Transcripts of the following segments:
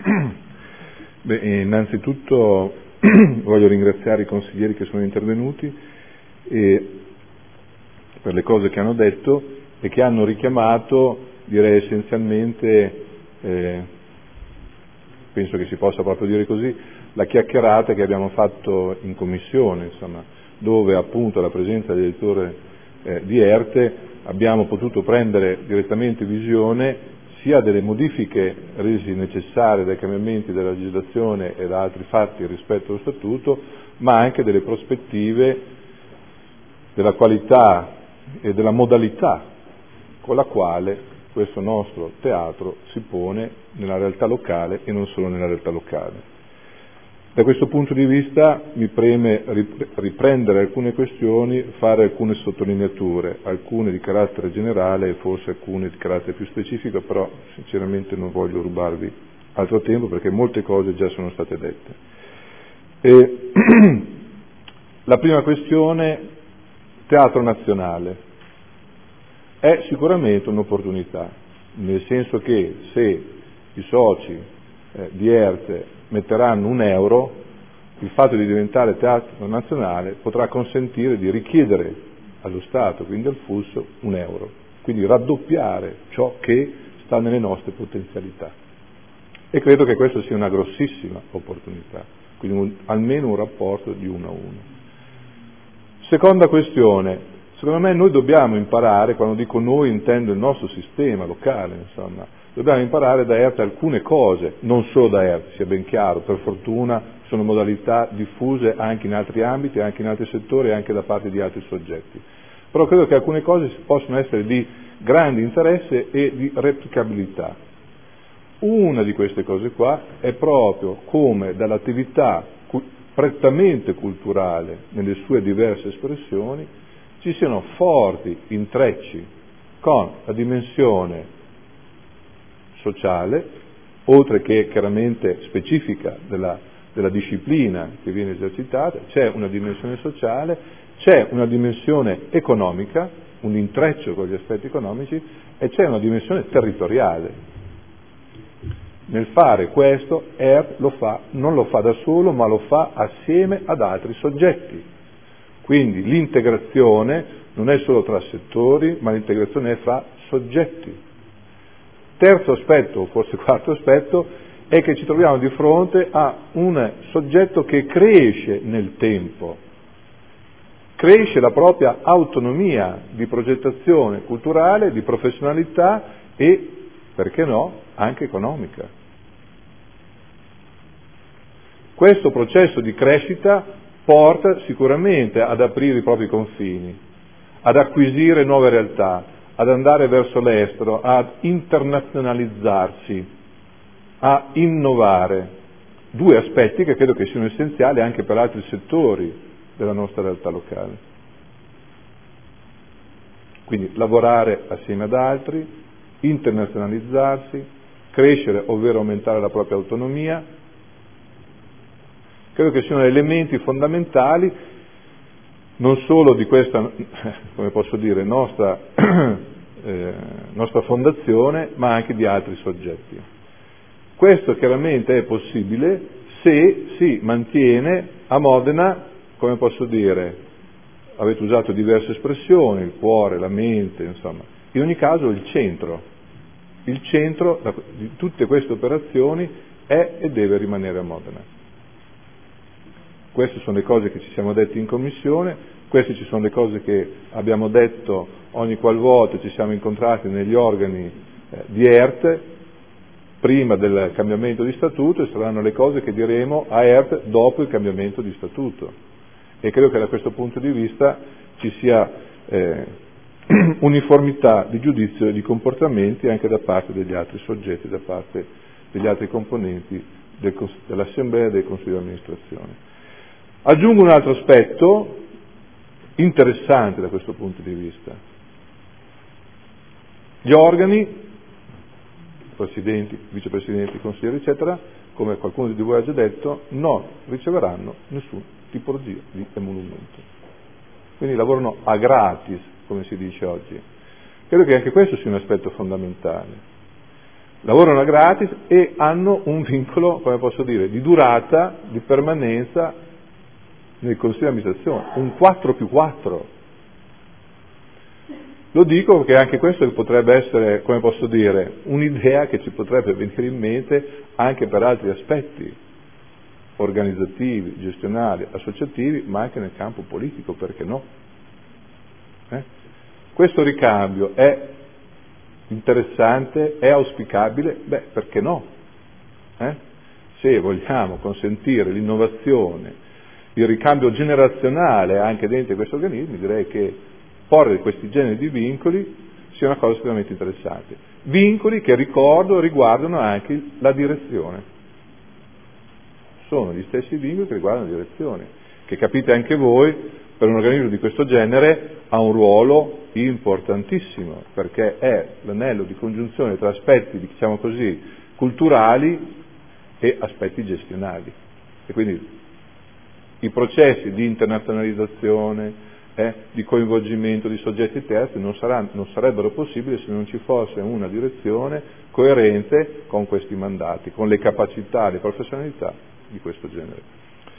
Beh, innanzitutto voglio ringraziare i consiglieri che sono intervenuti per le cose che hanno detto e che hanno richiamato, direi essenzialmente, penso che si possa proprio dire così, la chiacchierata che abbiamo fatto in commissione, insomma, dove appunto alla presenza dell'editore di ERTE abbiamo potuto prendere direttamente visione sia delle modifiche resi necessarie dai cambiamenti della legislazione e da altri fatti rispetto allo Statuto, ma anche delle prospettive della qualità e della modalità con la quale questo nostro teatro si pone nella realtà locale e non solo nella realtà locale. Da questo punto di vista mi preme riprendere alcune questioni, fare alcune sottolineature, alcune di carattere generale e forse alcune di carattere più specifico, però sinceramente non voglio rubarvi altro tempo perché molte cose già sono state dette. La prima questione, Teatro Nazionale, è sicuramente un'opportunità, nel senso che se i soci di ERTE metteranno €1, il fatto di diventare teatro nazionale potrà consentire di richiedere allo Stato, quindi al FUS, €1, quindi raddoppiare ciò che sta nelle nostre potenzialità. E credo che questa sia una grossissima opportunità, quindi almeno un rapporto di 1-1. Seconda questione, secondo me noi dobbiamo imparare, quando dico noi intendo il nostro sistema locale, insomma, dobbiamo imparare da ERTE alcune cose, non solo da ERTE, sia ben chiaro, per fortuna sono modalità diffuse anche in altri ambiti, anche in altri settori, anche da parte di altri soggetti. Però credo che alcune cose possono essere di grande interesse e di replicabilità. Una di queste cose qua è proprio come dall'attività prettamente culturale, nelle sue diverse espressioni, ci siano forti intrecci con la dimensione sociale, oltre che chiaramente specifica della disciplina che viene esercitata, c'è una dimensione sociale, c'è una dimensione economica, un intreccio con gli aspetti economici e c'è una dimensione territoriale. Nel fare questo ERT non lo fa da solo, ma lo fa assieme ad altri soggetti. Quindi l'integrazione non è solo tra settori, ma l'integrazione è fra soggetti. Terzo aspetto, o forse quarto aspetto, è che ci troviamo di fronte a un soggetto che cresce nel tempo, cresce la propria autonomia di progettazione culturale, di professionalità e, perché no, anche economica. Questo processo di crescita porta sicuramente ad aprire i propri confini, ad acquisire nuove realtà, ad andare verso l'estero, ad internazionalizzarsi, a innovare. Due aspetti che credo che siano essenziali anche per altri settori della nostra realtà locale. Quindi lavorare assieme ad altri, internazionalizzarsi, crescere, ovvero aumentare la propria autonomia. Credo che siano elementi fondamentali non solo di questa, come posso dire, nostra fondazione, ma anche di altri soggetti. Questo chiaramente è possibile se si mantiene a Modena, come posso dire, avete usato diverse espressioni, il cuore, la mente, insomma, in ogni caso il centro di tutte queste operazioni è e deve rimanere a Modena. Queste sono le cose che ci siamo detti in commissione, queste ci sono le cose che abbiamo detto ogni qualvolta ci siamo incontrati negli organi di ERTE, prima del cambiamento di statuto, e saranno le cose che diremo a ERTE dopo il cambiamento di statuto. E credo che da questo punto di vista ci sia uniformità di giudizio e di comportamenti anche da parte degli altri soggetti, da parte degli altri componenti dell'Assemblea e del Consiglio di amministrazione. Aggiungo un altro aspetto interessante da questo punto di vista. Gli organi, presidenti, vicepresidenti, consiglieri, eccetera, come qualcuno di voi ha già detto, non riceveranno nessun tipologia di emolumento. Quindi lavorano a gratis, come si dice oggi. Credo che anche questo sia un aspetto fondamentale. lavorano a gratis e hanno un vincolo, come posso dire, di durata, di permanenza nel consiglio di amministrazione, un 4+4. Lo dico perché anche questo potrebbe essere, come posso dire, un'idea che ci potrebbe venire in mente anche per altri aspetti organizzativi, gestionali, associativi, ma anche nel campo politico, perché no? Questo ricambio è interessante, è auspicabile? Beh, perché no? Se vogliamo consentire l'innovazione, il ricambio generazionale anche dentro questi organismi, direi che porre questi generi di vincoli sia una cosa estremamente interessante. Vincoli che, ricordo, riguardano anche la direzione. Sono gli stessi vincoli che riguardano la direzione, che capite anche voi, per un organismo di questo genere ha un ruolo importantissimo, perché è l'anello di congiunzione tra aspetti, diciamo così, culturali e aspetti gestionali. E quindi i processi di internazionalizzazione, di coinvolgimento di soggetti terzi non sarebbero possibili se non ci fosse una direzione coerente con questi mandati, con le capacità, le professionalità di questo genere.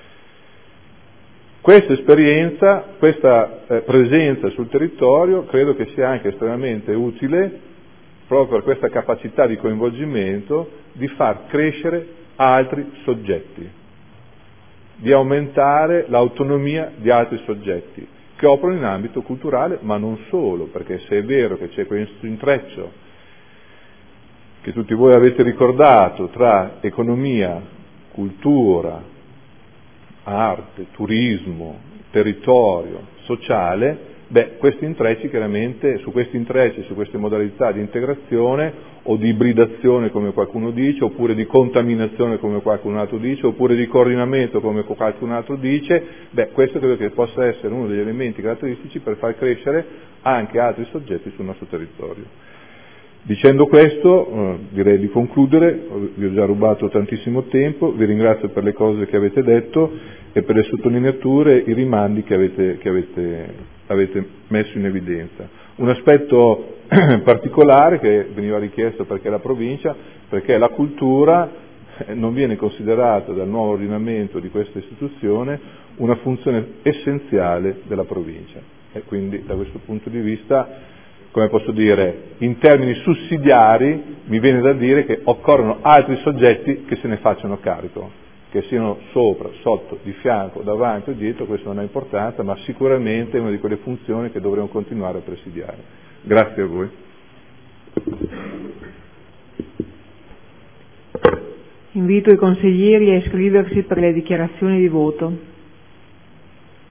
Questa esperienza, questa presenza sul territorio credo che sia anche estremamente utile proprio per questa capacità di coinvolgimento di far crescere altri soggetti, di aumentare l'autonomia di altri soggetti che operano in ambito culturale, ma non solo, perché se è vero che c'è questo intreccio che tutti voi avete ricordato tra economia, cultura, arte, turismo, territorio, sociale, questi intrecci chiaramente, su questi intrecci, su queste modalità di integrazione o di ibridazione come qualcuno dice, oppure di contaminazione come qualcun altro dice, oppure di coordinamento come qualcun altro dice, questo credo che possa essere uno degli elementi caratteristici per far crescere anche altri soggetti sul nostro territorio. Dicendo questo, direi di concludere, vi ho già rubato tantissimo tempo, vi ringrazio per le cose che avete detto e per le sottolineature, i rimandi che avete messo in evidenza. Un aspetto particolare che veniva richiesto perché è la provincia, perché la cultura non viene considerata dal nuovo ordinamento di questa istituzione una funzione essenziale della provincia e quindi da questo punto di vista, come posso dire, in termini sussidiari mi viene da dire che occorrono altri soggetti che se ne facciano carico, che siano sopra, sotto, di fianco, davanti o dietro, questo non ha importanza, ma sicuramente è una di quelle funzioni che dovremo continuare a presidiare. Grazie a voi. Invito i consiglieri a iscriversi per le dichiarazioni di voto.